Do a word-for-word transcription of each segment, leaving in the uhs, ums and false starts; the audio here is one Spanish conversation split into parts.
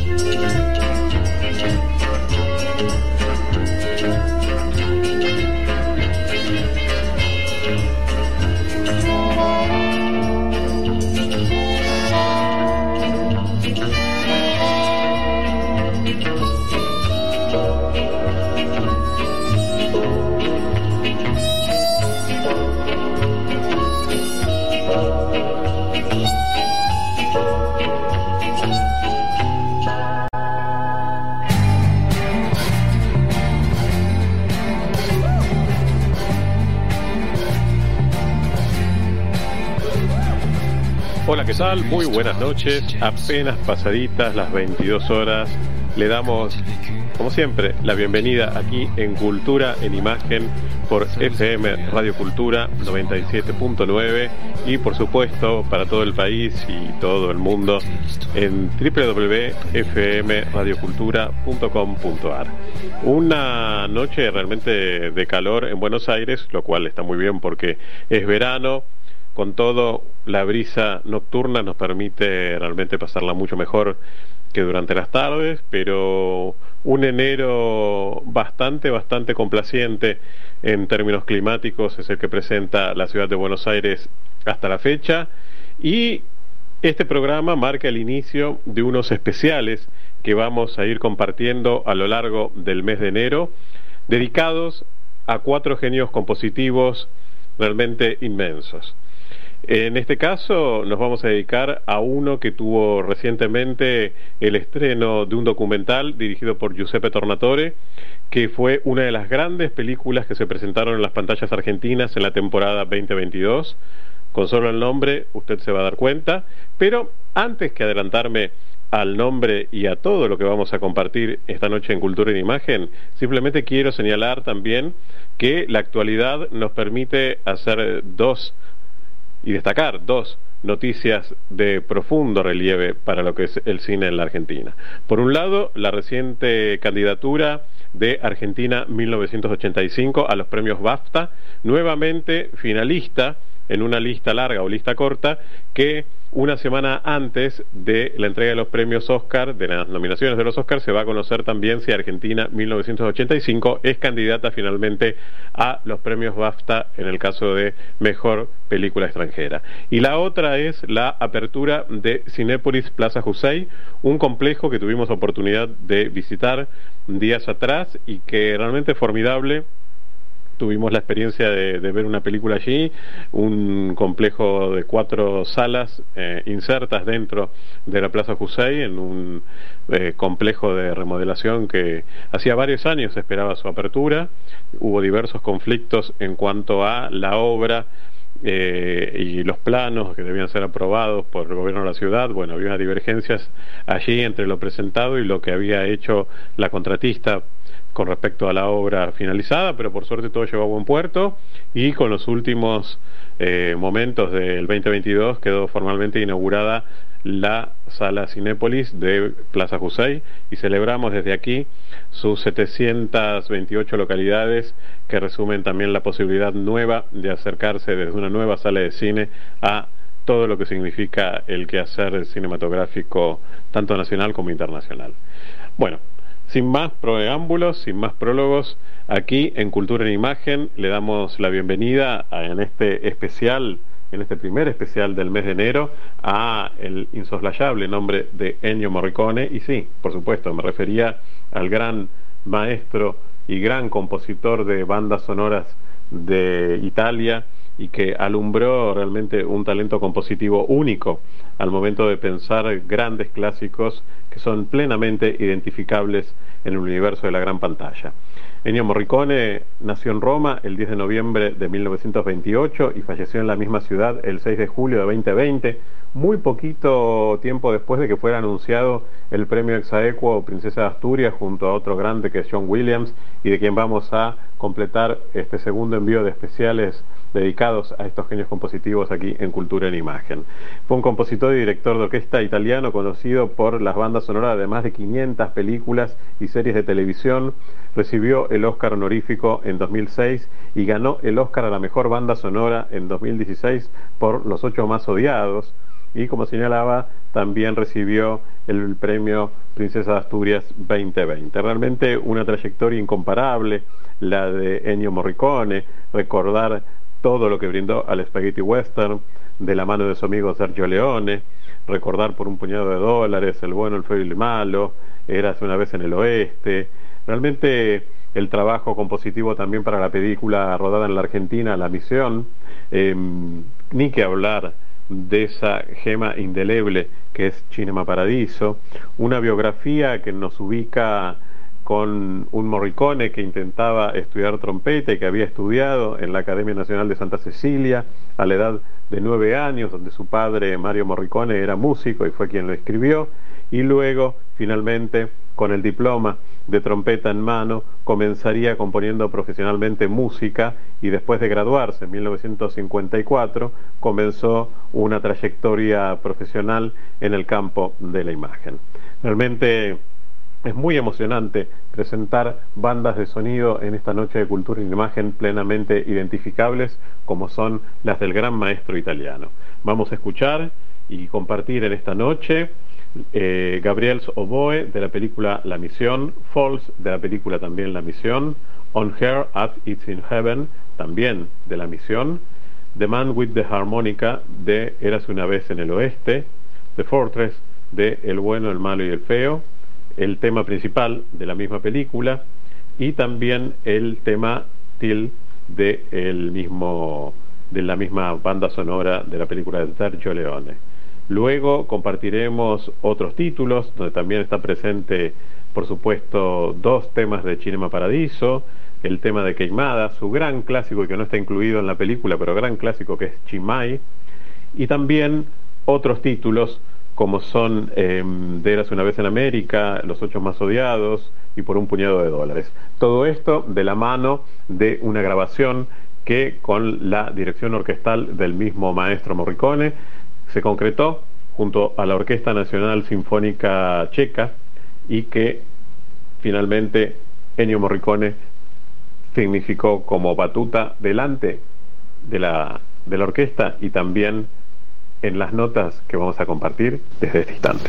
Hola, ¿qué tal? Muy buenas noches. Apenas pasaditas las veintidós horas, le damos, como siempre, la bienvenida aquí en Cultura en Imagen por F M Radio Cultura noventa y siete punto nueve y, por supuesto, para todo el país y todo el mundo en doble u doble u doble u punto f m radio cultura punto com punto a r. Una noche realmente de calor en Buenos Aires, lo cual está muy bien porque es verano. Con todo, la brisa nocturna nos permite realmente pasarla mucho mejor que durante las tardes, pero un enero bastante, bastante complaciente en términos climáticos es el que presenta la ciudad de Buenos Aires hasta la fecha, y este programa marca el inicio de unos especiales que vamos a ir compartiendo a lo largo del mes de enero, dedicados a cuatro genios compositivos realmente inmensos. En este caso nos vamos a dedicar a uno que tuvo recientemente el estreno de un documental dirigido por Giuseppe Tornatore, que fue una de las grandes películas que se presentaron en las pantallas argentinas en la temporada veinte veintidós. Con solo el nombre usted se va a dar cuenta, pero antes que adelantarme al nombre y a todo lo que vamos a compartir esta noche en Cultura en Imagen, simplemente quiero señalar también que la actualidad nos permite hacer dos y destacar dos noticias de profundo relieve para lo que es el cine en la Argentina. Por un lado, la reciente candidatura de Argentina mil novecientos ochenta y cinco a los premios BAFTA, nuevamente finalista en una lista larga o lista corta, que una semana antes de la entrega de los premios Oscar, de las nominaciones de los Oscar, se va a conocer también si Argentina mil novecientos ochenta y cinco es candidata finalmente a los premios BAFTA en el caso de Mejor Película Extranjera. Y la otra es la apertura de Cinépolis Plaza Jussey, un complejo que tuvimos oportunidad de visitar días atrás y que realmente es formidable. Tuvimos la experiencia de, de ver una película allí, un complejo de cuatro salas eh, insertas dentro de la Plaza Jussey, en un eh, complejo de remodelación que hacía varios años esperaba su apertura. Hubo diversos conflictos en cuanto a la obra eh, y los planos que debían ser aprobados por el gobierno de la ciudad. Bueno, había unas divergencias allí entre lo presentado y lo que había hecho la contratista con respecto a la obra finalizada, pero por suerte todo llegó a buen puerto, y con los últimos eh, momentos del veinte veintidós quedó formalmente inaugurada la sala Cinépolis de Plaza Jussey, y celebramos desde aquí sus setecientas veintiocho localidades, que resumen también la posibilidad nueva de acercarse desde una nueva sala de cine a todo lo que significa el quehacer cinematográfico tanto nacional como internacional. Bueno, sin más preámbulos, sin más prólogos, aquí en Cultura en Imagen le damos la bienvenida a, en este especial, en este primer especial del mes de enero, a el insoslayable nombre de Ennio Morricone. Y sí, por supuesto, me refería al gran maestro y gran compositor de bandas sonoras de Italia, y que alumbró realmente un talento compositivo único al momento de pensar grandes clásicos que son plenamente identificables en el universo de la gran pantalla. Ennio Morricone nació en Roma el diez de noviembre de mil novecientos veintiocho y falleció en la misma ciudad el seis de julio de veinte veinte, muy poquito tiempo después de que fuera anunciado el premio ex aequo Princesa de Asturias junto a otro grande que es John Williams, y de quien vamos a completar este segundo envío de especiales dedicados a estos genios compositivos aquí en Cultura en Imagen. Fue un compositor y director de orquesta italiano conocido por las bandas sonoras de más de quinientas películas y series de televisión. Recibió el Oscar honorífico en dos mil seis y ganó el Oscar a la mejor banda sonora en dos mil dieciséis por Los Ocho Más Odiados, y como señalaba, también recibió el premio Princesa de Asturias veinte veinte. Realmente una trayectoria incomparable, la de Ennio Morricone, recordar todo lo que brindó al Spaghetti Western de la mano de su amigo Sergio Leone, recordar Por un puñado de dólares, El bueno, el feo y el malo, Érase una vez en el oeste. Realmente el trabajo compositivo también para la película rodada en la Argentina, La Misión, eh, ni que hablar de esa gema indeleble que es Cinema Paradiso, una biografía que nos ubica con un Morricone que intentaba estudiar trompeta y que había estudiado en la Academia Nacional de Santa Cecilia a la edad de nueve años, donde su padre Mario Morricone era músico y fue quien lo escribió, y luego finalmente con el diploma de trompeta en mano comenzaría componiendo profesionalmente música, y después de graduarse en mil novecientos cincuenta y cuatro comenzó una trayectoria profesional en el campo de la imagen. Realmente es muy emocionante presentar bandas de sonido en esta noche de cultura y imagen plenamente identificables como son las del gran maestro italiano. Vamos a escuchar y compartir en esta noche eh, Gabriel's Oboe de la película La Misión, Falls de la película también La Misión, On Her at It's in Heaven también de La Misión, The Man with the Harmonica de Érase una vez en el oeste, The Fortress de El bueno, el malo y el feo, el tema principal de la misma película, y también el tema Till de el mismo de la misma banda sonora de la película de Sergio Leone. Luego compartiremos otros títulos donde también está presente, por supuesto, dos temas de Cinema Paradiso, el tema de Queimada, su gran clásico y que no está incluido en la película, pero gran clásico, que es Chimay, y también otros títulos como son eh, de Érase una vez en América, Los ocho más odiados y Por un puñado de dólares. Todo esto de la mano de una grabación que, con la dirección orquestal del mismo maestro Morricone, se concretó junto a la Orquesta Nacional Sinfónica Checa, y que finalmente Ennio Morricone significó como batuta delante de la, de la orquesta y también en las notas que vamos a compartir desde este instante.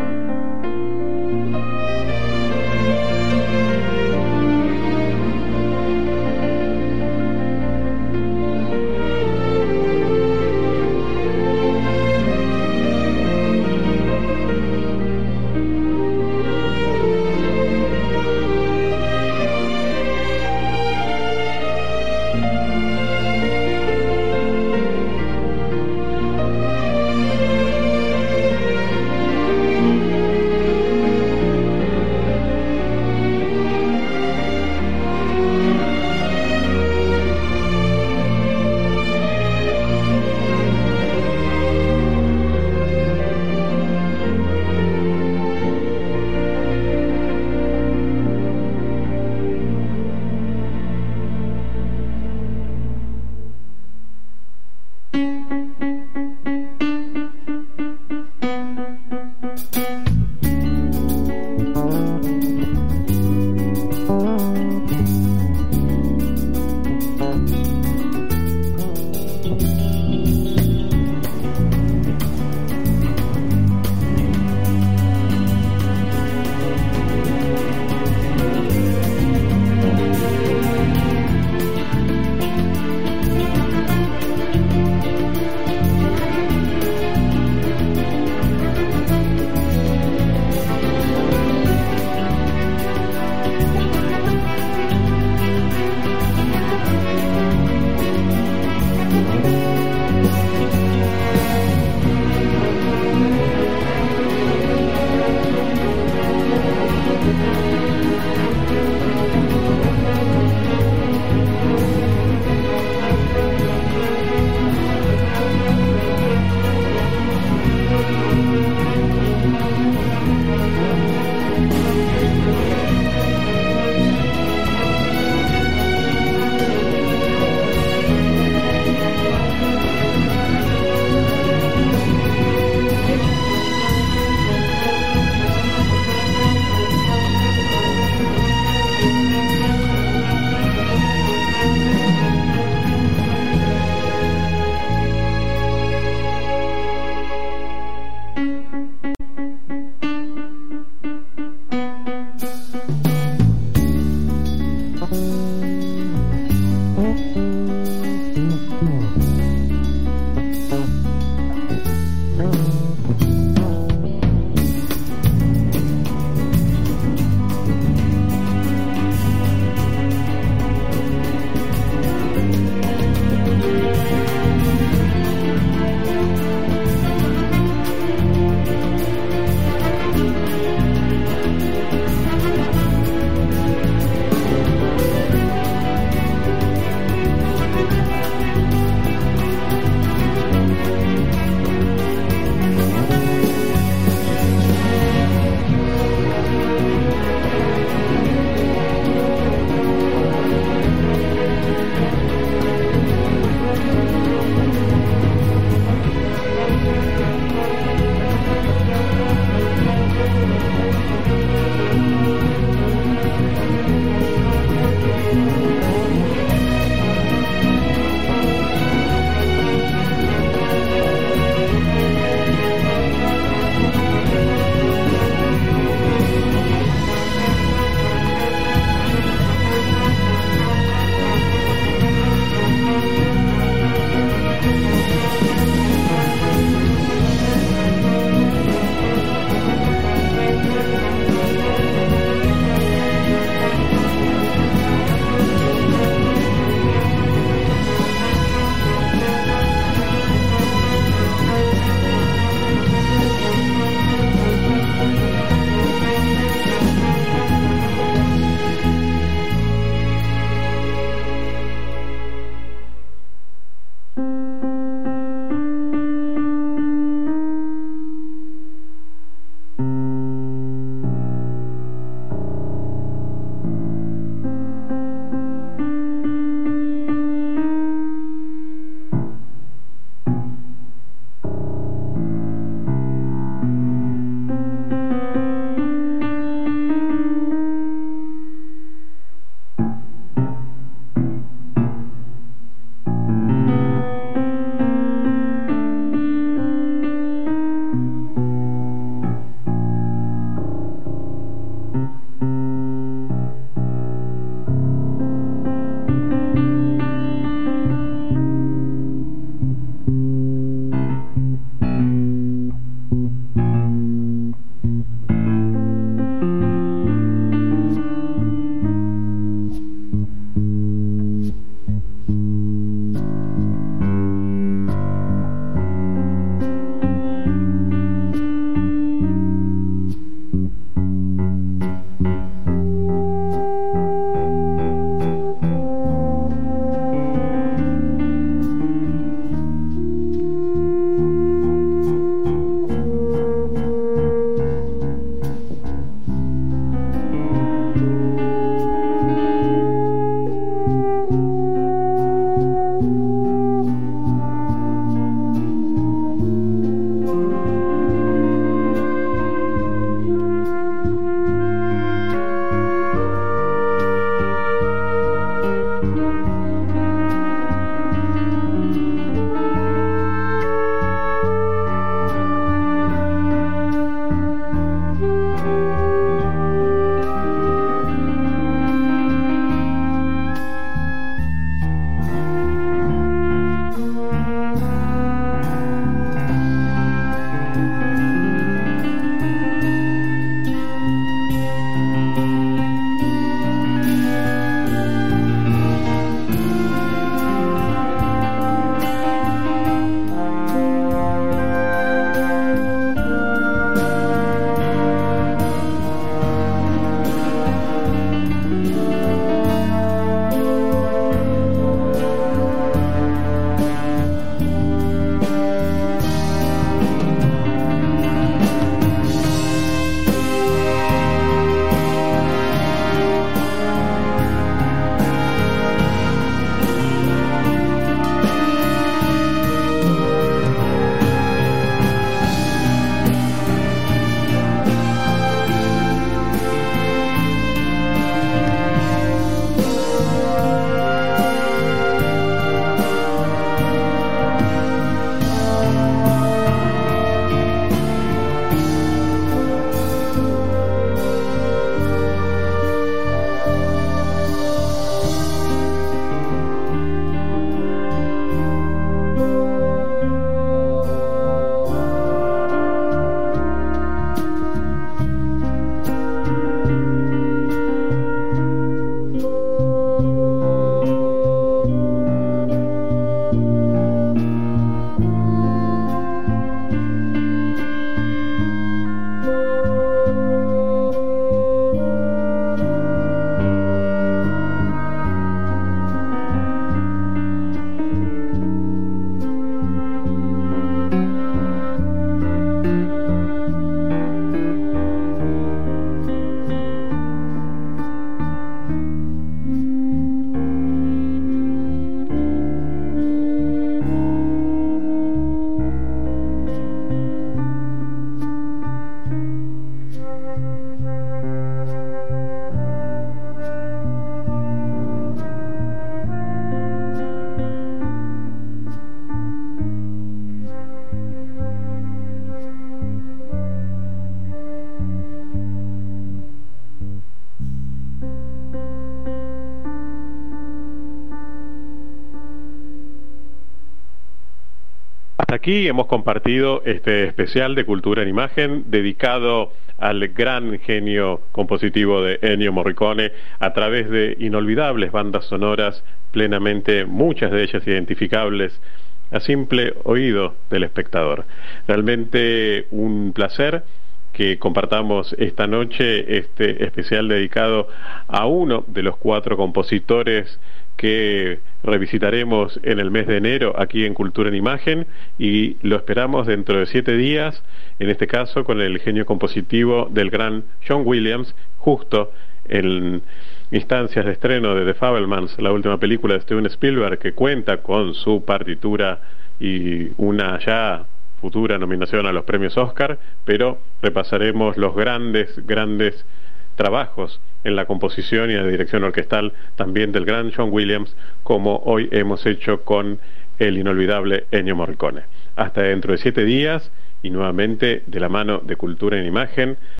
aquí hemos compartido este especial de Cultura en Imagen dedicado al gran genio compositivo de Ennio Morricone a través de inolvidables bandas sonoras, plenamente muchas de ellas identificables a simple oído del espectador. Realmente un placer que compartamos esta noche este especial dedicado a uno de los cuatro compositores que revisitaremos en el mes de enero aquí en Cultura en Imagen, y lo esperamos dentro de siete días, en este caso con el genio compositivo del gran John Williams, justo en instancias de estreno de The Fabelmans, la última película de Steven Spielberg, que cuenta con su partitura y una ya futura nominación a los premios Oscar, pero repasaremos los grandes, grandes trabajos en la composición y en la dirección orquestal también del gran John Williams, como hoy hemos hecho con el inolvidable Ennio Morricone. Hasta dentro de siete días y nuevamente de la mano de Cultura en Imagen.